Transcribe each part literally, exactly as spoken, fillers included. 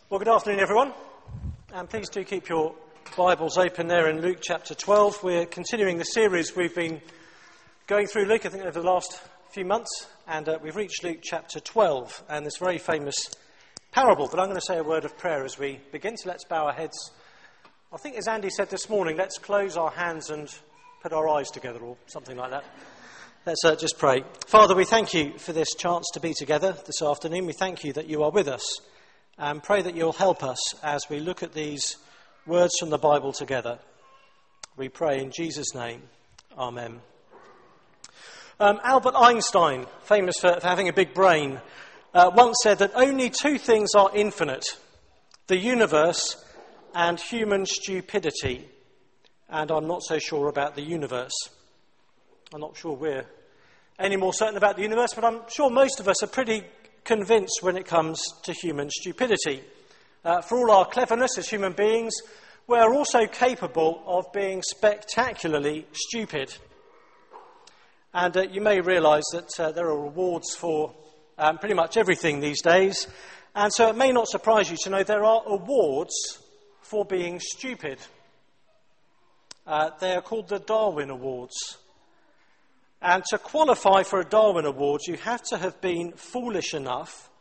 Well, good afternoon, everyone. And please do keep your Bibles open there in Luke chapter twelve. We're continuing the series we've been going through Luke, I think, over the last few months. And uh, we've reached Luke chapter twelve and this very famous parable. But I'm going to say a word of prayer as we begin. So let's bow our heads. I think, as Andy said this morning, let's close our hands and put our eyes together, or something like that. Let's uh, just pray. Father, we thank you for this chance to be together this afternoon. We thank you that you are with us. And pray that you'll help us as we look at these words from the Bible together. We pray in Jesus' name. Amen. Um, Albert Einstein, famous for, for having a big brain, uh, once said that only two things are infinite: the universe and human stupidity. And I'm not so sure about the universe. I'm not sure we're any more certain about the universe, but I'm sure most of us are pretty convinced when it comes to human stupidity. Uh, for all our cleverness as human beings, we're also capable of being spectacularly stupid. And uh, you may realise that uh, there are rewards for um, pretty much everything these days. And so it may not surprise you to know there are awards for being stupid. Uh, they are called the Darwin Awards. And to qualify for a Darwin Award, you have to have been foolish enough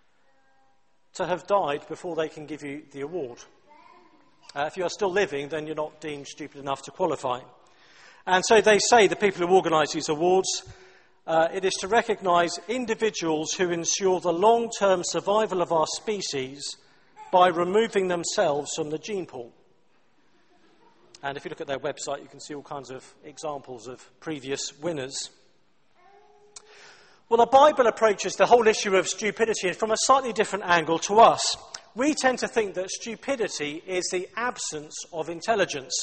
to have died before they can give you the award. Uh, if you are still living, then you're not deemed stupid enough to qualify. And so they say, the people who organise these awards, uh, it is to recognise individuals who ensure the long-term survival of our species by removing themselves from the gene pool. And if you look at their website, you can see all kinds of examples of previous winners. Well, the Bible approaches the whole issue of stupidity from a slightly different angle to us. We tend to think that stupidity is the absence of intelligence.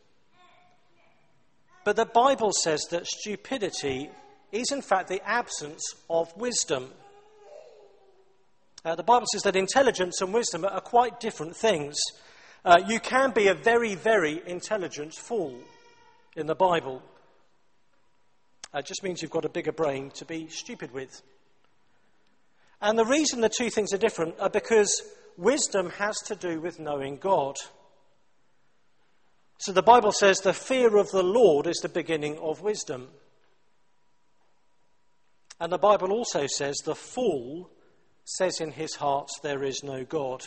But the Bible says that stupidity is, in fact, the absence of wisdom. Uh, the Bible says that intelligence and wisdom are quite different things. Uh, you can be a very, very intelligent fool in the Bible. Uh, it just means you've got a bigger brain to be stupid with. And the reason the two things are different are because wisdom has to do with knowing God. So the Bible says the fear of the Lord is the beginning of wisdom. And the Bible also says the fool says in his heart there is no God.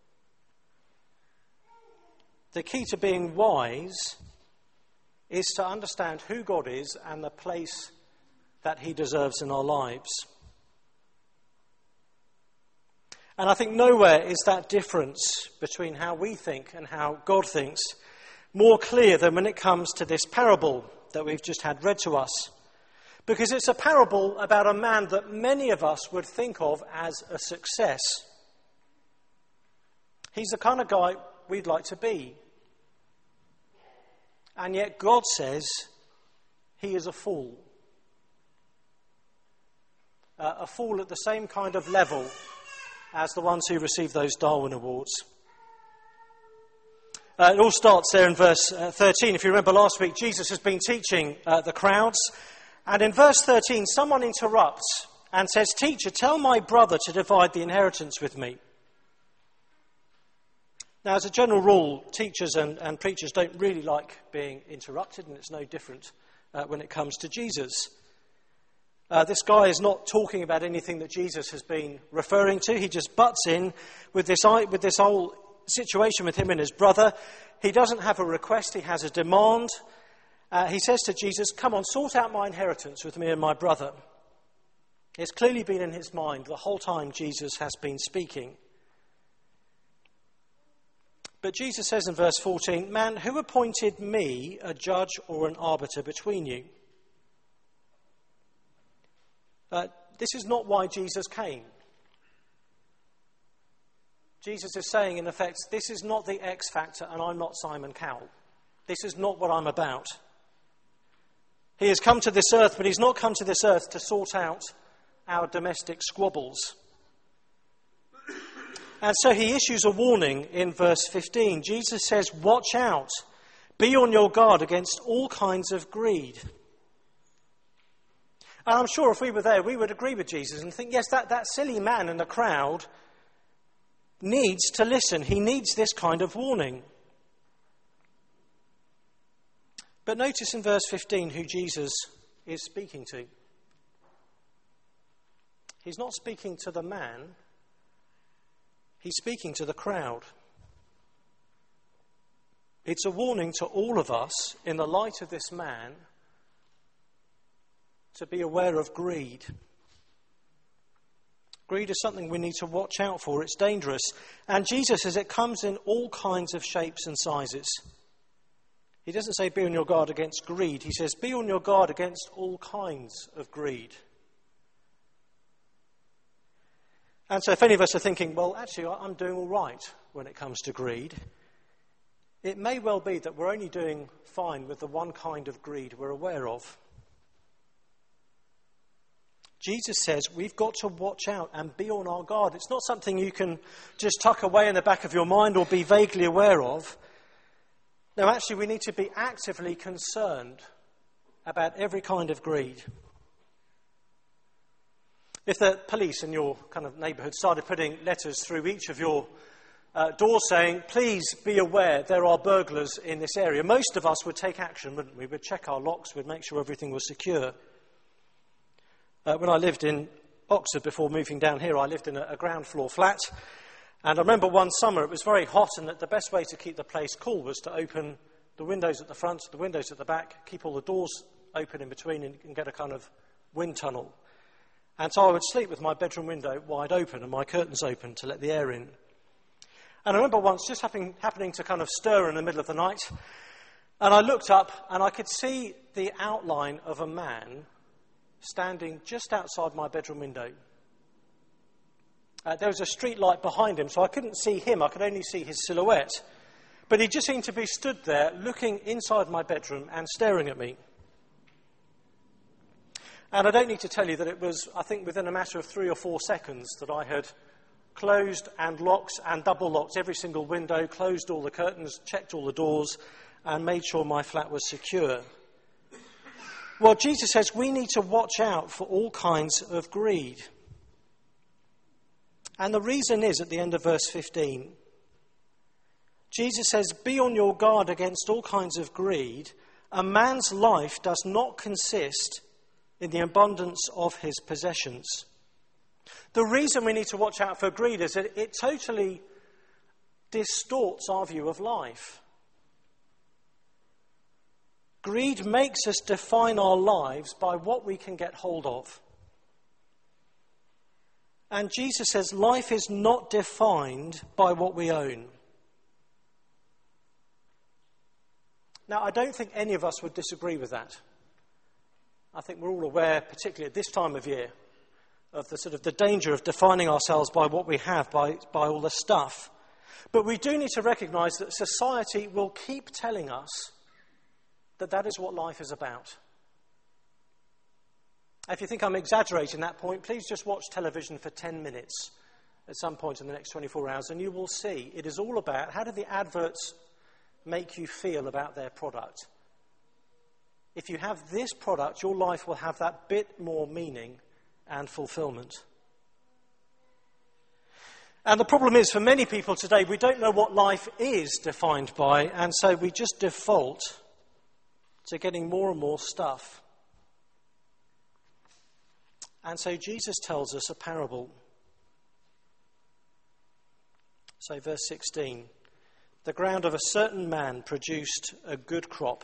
The key to being wise is to understand who God is and the place that he deserves in our lives. And I think nowhere is that difference between how we think and how God thinks more clear than when it comes to this parable that we've just had read to us. Because it's a parable about a man that many of us would think of as a success. He's the kind of guy we'd like to be. And yet God says he is a fool. Uh, a fool at the same kind of level as the ones who receive those Darwin Awards. Uh, it all starts there in verse uh, thirteen. If you remember last week, Jesus has been teaching uh, the crowds. And in verse thirteen, someone interrupts and says, "Teacher, tell my brother to divide the inheritance with me." Now, as a general rule, teachers and, and preachers don't really like being interrupted, and it's no different uh, when it comes to Jesus. Uh, this guy is not talking about anything that Jesus has been referring to. He just butts in with this, with this whole situation with him and his brother. He doesn't have a request, he has a demand. Uh, he says to Jesus, "Come on, sort out my inheritance with me and my brother." It's clearly been in his mind the whole time Jesus has been speaking. But Jesus says in verse fourteen, "Man, who appointed me a judge or an arbiter between you?" Uh, this is not why Jesus came. Jesus is saying, in effect, this is not the X Factor and I'm not Simon Cowell. This is not what I'm about. He has come to this earth, but he's not come to this earth to sort out our domestic squabbles. And so he issues a warning in verse fifteen. Jesus says, "Watch out, be on your guard against all kinds of greed." And I'm sure if we were there, we would agree with Jesus and think, yes, that, that silly man in the crowd needs to listen. He needs this kind of warning. But notice in verse fifteen who Jesus is speaking to. He's not speaking to the man. He's speaking to the crowd. It's a warning to all of us, in the light of this man, to be aware of greed. Greed is something we need to watch out for. It's dangerous. And Jesus says it comes in all kinds of shapes and sizes. He doesn't say be on your guard against greed. He says be on your guard against all kinds of greed. And so if any of us are thinking, well, actually, I'm doing all right when it comes to greed, it may well be that we're only doing fine with the one kind of greed we're aware of. Jesus says we've got to watch out and be on our guard. It's not something you can just tuck away in the back of your mind or be vaguely aware of. No, actually, we need to be actively concerned about every kind of greed. If the police in your kind of neighbourhood started putting letters through each of your uh, doors saying, please be aware there are burglars in this area, most of us would take action, wouldn't we? We'd check our locks, we'd make sure everything was secure. Uh, when I lived in Oxford before moving down here, I lived in a, a ground floor flat. And I remember one summer it was very hot, and that the best way to keep the place cool was to open the windows at the front, the windows at the back, keep all the doors open in between and, and get a kind of wind tunnel. And so I would sleep with my bedroom window wide open and my curtains open to let the air in. And I remember once just happening, happening to kind of stir in the middle of the night, and I looked up and I could see the outline of a man standing just outside my bedroom window. Uh, there was a street light behind him, so I couldn't see him, I could only see his silhouette. But he just seemed to be stood there looking inside my bedroom and staring at me. And I don't need to tell you that it was, I think, within a matter of three or four seconds that I had closed and locked and double locked every single window, closed all the curtains, checked all the doors, and made sure my flat was secure. Well, Jesus says we need to watch out for all kinds of greed. And the reason is at the end of verse fifteen. Jesus says, be on your guard against all kinds of greed. A man's life does not consist in the abundance of his possessions. The reason we need to watch out for greed is that it totally distorts our view of life. Greed makes us define our lives by what we can get hold of. And Jesus says life is not defined by what we own. Now, I don't think any of us would disagree with that. I think we're all aware, particularly at this time of year, of the sort of the danger of defining ourselves by what we have, by, by all the stuff. But we do need to recognise that society will keep telling us that that is what life is about. If you think I'm exaggerating that point, please just watch television for ten minutes at some point in the next twenty-four hours, and you will see it is all about how do the adverts make you feel about their product. If you have this product, your life will have that bit more meaning and fulfillment. And the problem is, for many people today, we don't know what life is defined by, and so we just default to getting more and more stuff. And so Jesus tells us a parable. So verse sixteen, the ground of a certain man produced a good crop.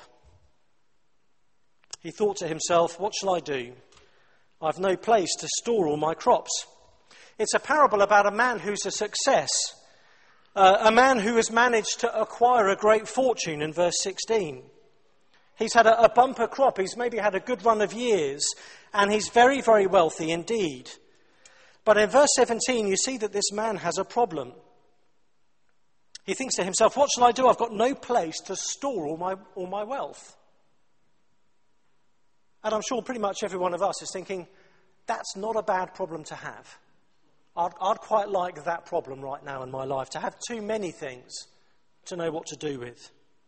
He thought to himself, what shall I do? I've no place to store all my crops. It's a parable about a man who's a success, uh, a man who has managed to acquire a great fortune in verse sixteen. He's had a, a bumper crop, he's maybe had a good run of years, and he's very, very wealthy indeed. But in verse seventeen, you see that this man has a problem. He thinks to himself, what shall I do? I've got no place to store all my, all my wealth. And I'm sure pretty much every one of us is thinking, that's not a bad problem to have. I'd, I'd quite like that problem right now in my life, to have too many things to know what to do with.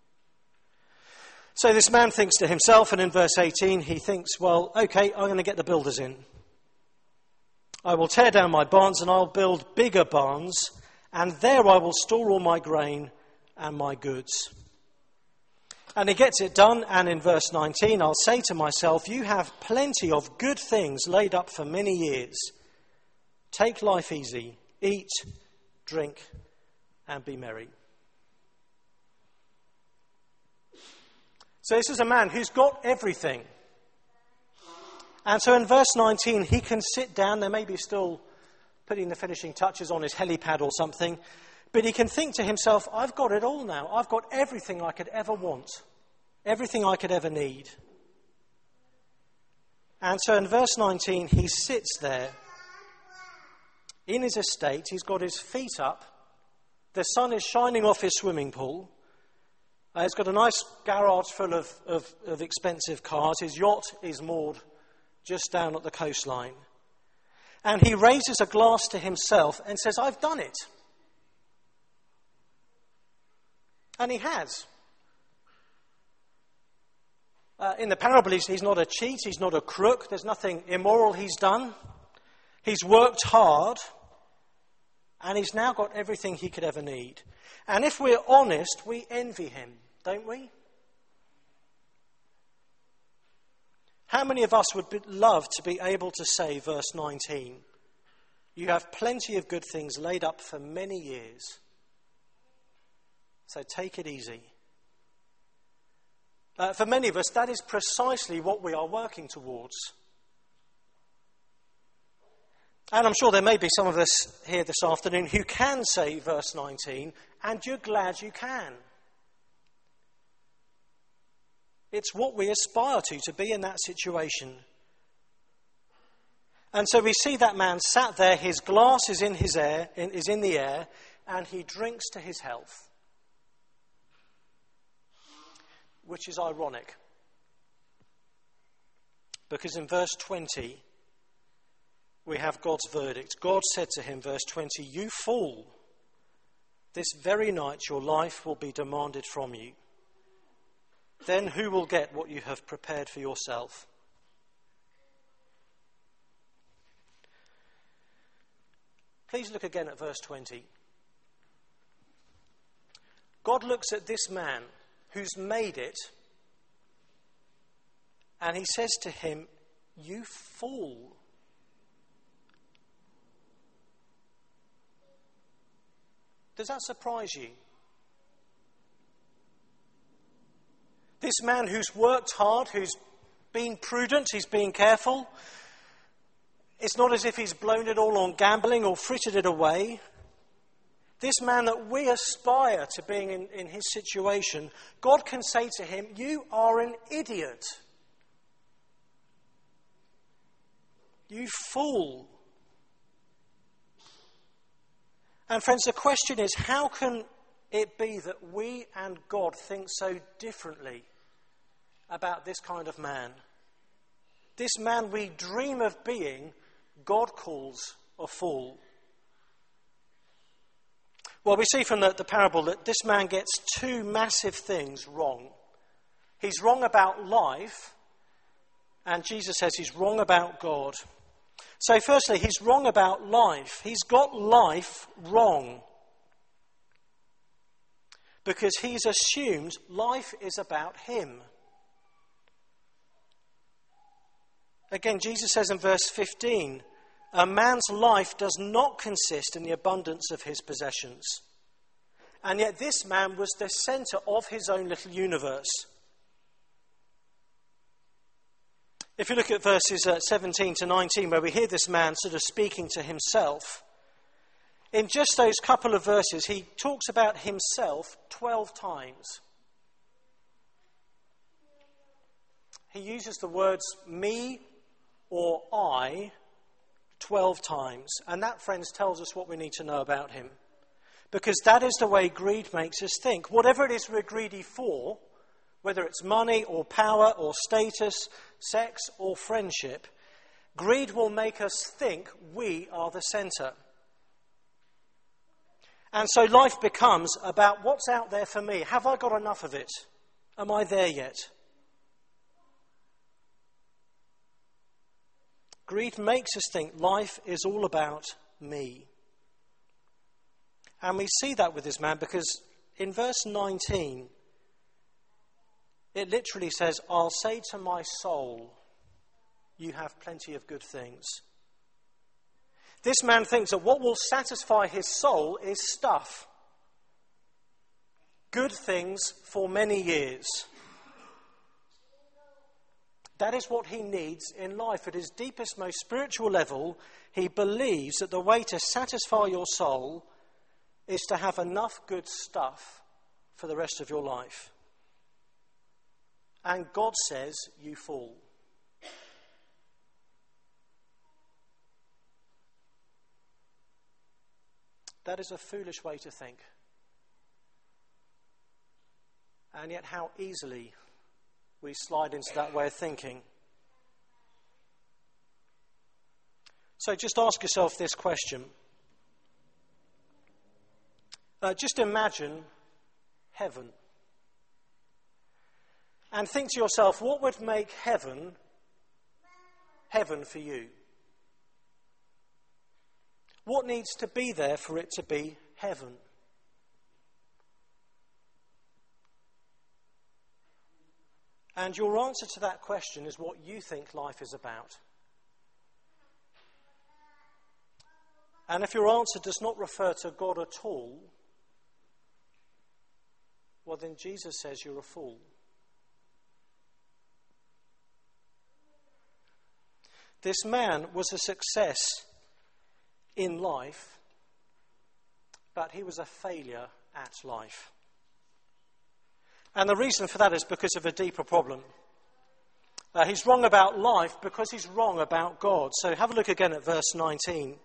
So this man thinks to himself, and in verse eighteen he thinks, well, okay, I'm going to get the builders in. I will tear down my barns and I'll build bigger barns, and there I will store all my grain and my goods. And he gets it done, and in verse nineteen, I'll say to myself, you have plenty of good things laid up for many years. Take life easy, eat, drink, and be merry. So this is a man who's got everything. And so in verse nineteen, he can sit down. There may be still putting the finishing touches on his helipad or something. But he can think to himself, I've got it all now. I've got everything I could ever want. Everything I could ever need. And so in verse nineteen, he sits there in his estate. He's got his feet up. The sun is shining off his swimming pool. Uh, he's got a nice garage full of, of, of expensive cars. His yacht is moored just down at the coastline. And he raises a glass to himself and says, I've done it. And he has. Uh, in the parable, he's, he's not a cheat, he's not a crook, there's nothing immoral he's done. He's worked hard, and he's now got everything he could ever need. And if we're honest, we envy him, don't we? How many of us would be, love to be able to say, verse nineteen, you have plenty of good things laid up for many years. So take it easy. Uh, for many of us, that is precisely what we are working towards. And I'm sure there may be some of us here this afternoon who can say verse nineteen, and you're glad you can. It's what we aspire to, to be in that situation. And so we see that man sat there, his glass is in his air, in, is in the air, and he drinks to his health. Which is ironic. Because in verse twenty, we have God's verdict. God said to him, verse twenty, you fool, this very night your life will be demanded from you. Then who will get what you have prepared for yourself? Please look again at verse twenty. God looks at this man who's made it, and he says to him, you fool. Does that surprise you? This man who's worked hard, who's been prudent, he's been careful. It's not as if he's blown it all on gambling or frittered it away. This man that we aspire to being in, in his situation, God can say to him, you are an idiot. You fool. And friends, the question is, how can it be that we and God think so differently about this kind of man? This man we dream of being, God calls a fool. Well, we see from the, the parable that this man gets two massive things wrong. He's wrong about life, and Jesus says he's wrong about God. So firstly, he's wrong about life. He's got life wrong. Because he's assumed life is about him. Again, Jesus says in verse fifteen, a man's life does not consist in the abundance of his possessions. And yet this man was the centre of his own little universe. If you look at verses uh, seventeen to nineteen, where we hear this man sort of speaking to himself, in just those couple of verses, he talks about himself twelve times. He uses the words me or I twelve times. And that, friends, tells us what we need to know about him. Because that is the way greed makes us think. Whatever it is we're greedy for, whether it's money or power or status, sex or friendship, greed will make us think we are the centre. And so life becomes about what's out there for me. Have I got enough of it? Am I there yet? Greed makes us think life is all about me. And we see that with this man because in verse nineteen, it literally says, I'll say to my soul, you have plenty of good things. This man thinks that what will satisfy his soul is stuff. Good things for many years. That is what he needs in life. At his deepest, most spiritual level, he believes that the way to satisfy your soul is to have enough good stuff for the rest of your life. And God says, you fool. That is a foolish way to think. And yet how easily we slide into that way of thinking. So just ask yourself this question. Uh, just imagine heaven. And think to yourself, what would make heaven heaven for you? What needs to be there for it to be heaven? And your answer to that question is what you think life is about. And if your answer does not refer to God at all, well then Jesus says you're a fool. This man was a success in life, but he was a failure at life. And the reason for that is because of a deeper problem. Uh, he's wrong about life because he's wrong about God. So have a look again at verse nineteen.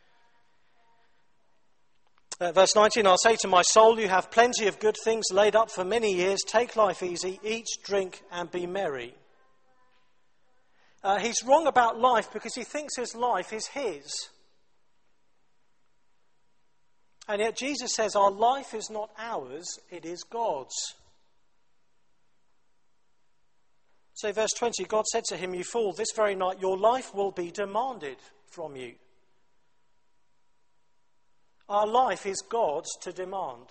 Uh, verse nineteen, I'll say to my soul, you have plenty of good things laid up for many years. Take life easy, eat, drink, and be merry. Uh, he's wrong about life because he thinks his life is his. And yet Jesus says our life is not ours, it is God's. So verse twenty, God said to him, you fool, this very night your life will be demanded from you. Our life is God's to demand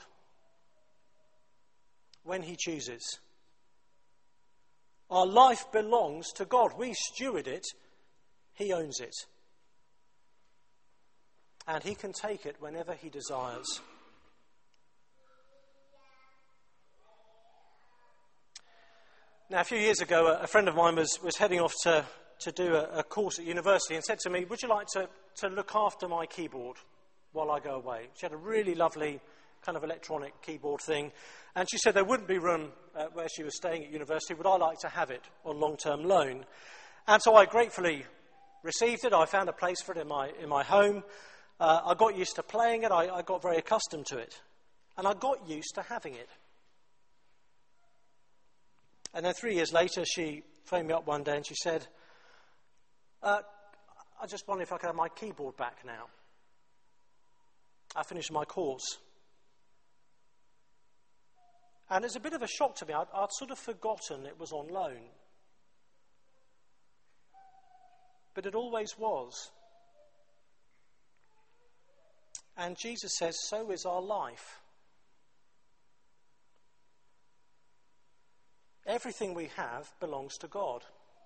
when he chooses. Our life belongs to God. We steward it. He owns it. And he can take it whenever he desires. Now, a few years ago, a friend of mine was, was heading off to, to do a, a course at university and said to me, would you like to, to look after my keyboard while I go away? She had a really lovely kind of electronic keyboard thing. And she said there wouldn't be room uh, where she was staying at university. Would I like to have it on long-term loan? And so I gratefully received it. I found a place for it in my, in my home. Uh, I got used to playing it. I, I got very accustomed to it. And I got used to having it. And then three years later, she phoned me up one day and she said, uh, I just wonder if I could have my keyboard back now. I finished my course. And it's a bit of a shock to me. I'd, I'd sort of forgotten it was on loan. But it always was. And Jesus says, so is our life. Everything we have belongs to God.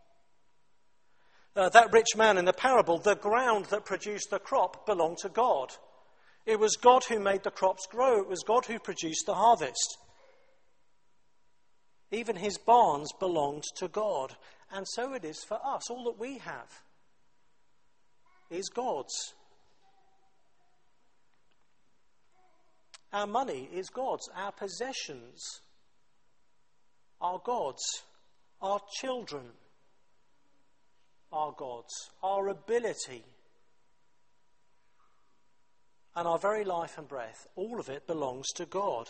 Uh, that rich man in the parable, the ground that produced the crop belonged to God. It was God who made the crops grow. It was God who produced the harvest. Even his barns belonged to God. And so it is for us. All that we have is God's. Our money is God's. Our possessions are God's. Our children are God's. Our ability and our very life and breath, all of it belongs to God.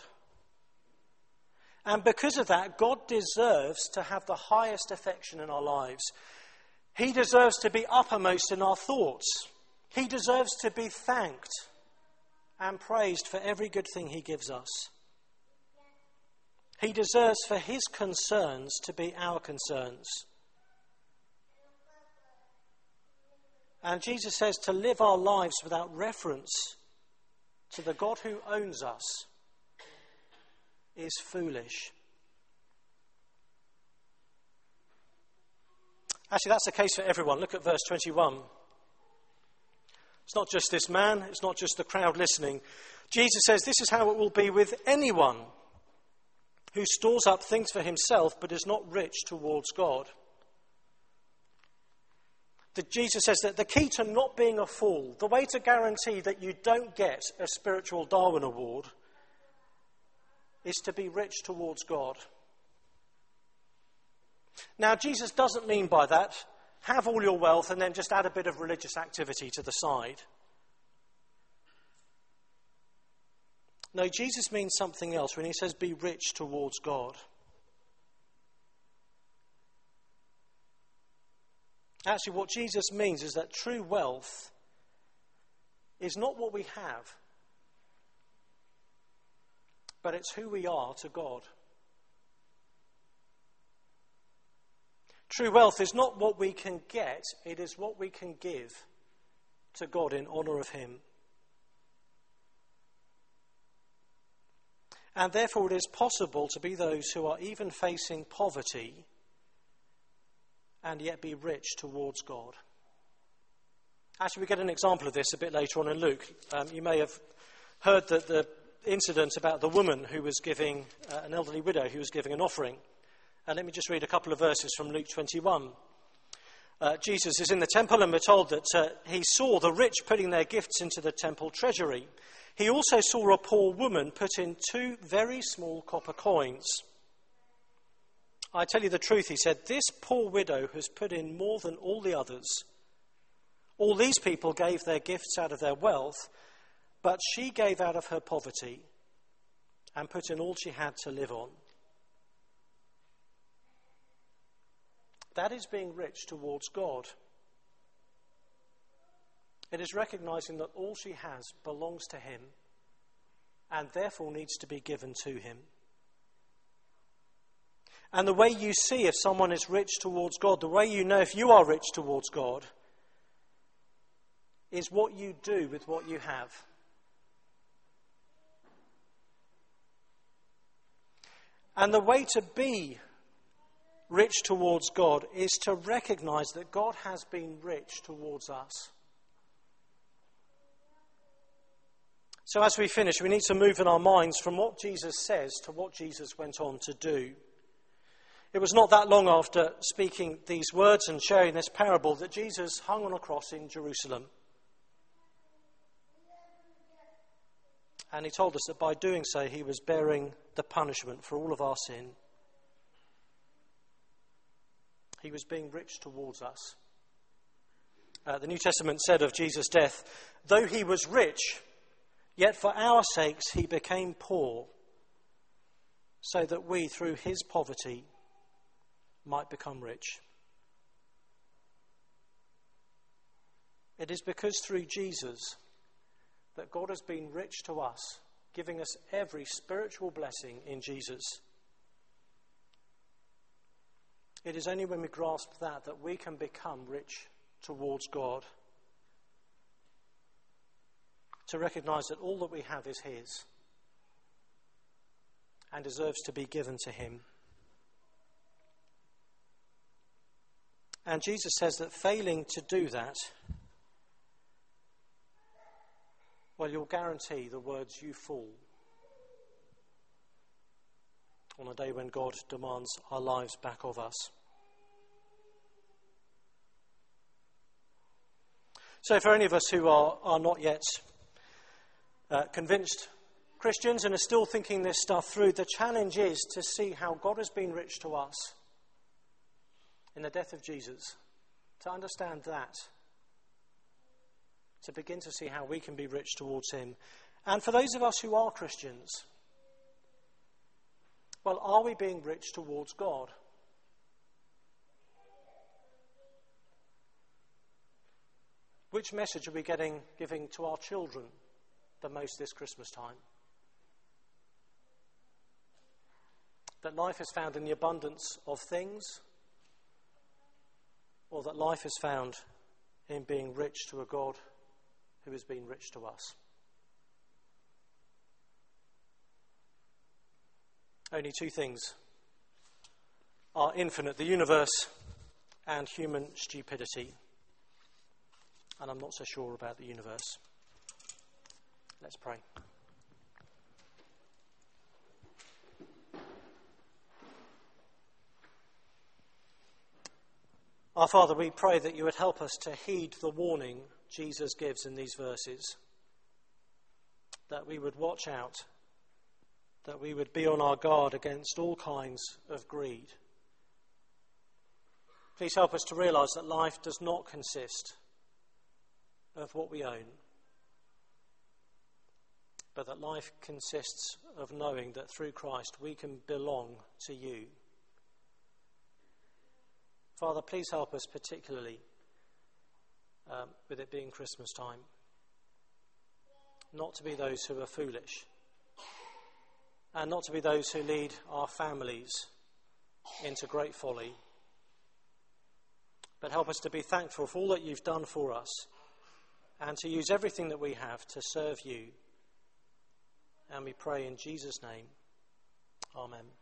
And because of that, God deserves to have the highest affection in our lives. He deserves to be uppermost in our thoughts. He deserves to be thanked and praised for every good thing he gives us. He deserves for his concerns to be our concerns. And Jesus says to live our lives without reference to the God who owns us is foolish. Actually, that's the case for everyone. Look at verse twenty-one. It's not just this man, it's not just the crowd listening. Jesus says this is how it will be with anyone who stores up things for himself but is not rich towards God. The, Jesus says that the key to not being a fool, the way to guarantee that you don't get a spiritual Darwin Award, is to be rich towards God. Now, Jesus doesn't mean by that, have all your wealth and then just add a bit of religious activity to the side. No, Jesus means something else when he says be rich towards God. Actually, what Jesus means is that true wealth is not what we have, but it's who we are to God. True wealth is not what we can get, it is what we can give to God in honour of him. And therefore it is possible to be those who are even facing poverty and yet be rich towards God. Actually, we get an example of this a bit later on in Luke. Um, you may have heard that the incident about the woman who was giving, uh, an elderly widow who was giving an offering. And let me just read a couple of verses from Luke twenty-one. Uh, Jesus is in the temple and we're told that uh, he saw the rich putting their gifts into the temple treasury. He also saw a poor woman put in two very small copper coins. I tell you the truth, he said, this poor widow has put in more than all the others. All these people gave their gifts out of their wealth, but she gave out of her poverty and put in all she had to live on. That is being rich towards God. It is recognizing that all she has belongs to him and therefore needs to be given to him. And the way you see if someone is rich towards God, the way you know if you are rich towards God, is what you do with what you have. And the way to be rich towards God is to recognize that God has been rich towards us. So as we finish, we need to move in our minds from what Jesus says to what Jesus went on to do. It was not that long after speaking these words and sharing this parable that Jesus hung on a cross in Jerusalem. And he told us that by doing so, he was bearing the punishment for all of our sin. He was being rich towards us. Uh, the New Testament said of Jesus' death, though he was rich, yet for our sakes he became poor, so that we, through his poverty, might become rich. It is because through Jesus that God has been rich to us, giving us every spiritual blessing in Jesus. It is only when we grasp that that we can become rich towards God. To recognize that all that we have is his and deserves to be given to him. And Jesus says that failing to do that, well, you'll guarantee the words "you fool" on a day when God demands our lives back of us. So for any of us who are, are not yet uh, convinced Christians and are still thinking this stuff through, the challenge is to see how God has been rich to us in the death of Jesus, to understand that, to begin to see how we can be rich towards him. And for those of us who are Christians, well, are we being rich towards God? Which message are we getting, giving to our children the most this Christmas time? That life is found in the abundance of things, or that life is found in being rich to a God who has been rich to us? only two things are infinite: the universe and human stupidity. And I'm not so sure about the universe. Let's pray. Our Father, we pray that you would help us to heed the warning Jesus gives in these verses, that we would watch out, that we would be on our guard against all kinds of greed. Please help us to realise that life does not consist of what we own, but that life consists of knowing that through Christ we can belong to you. Father, please help us particularly um, with it being Christmas time, not to be those who are foolish, and not to be those who lead our families into great folly, but help us to be thankful for all that you've done for us and to use everything that we have to serve you. And we pray in Jesus' name. Amen.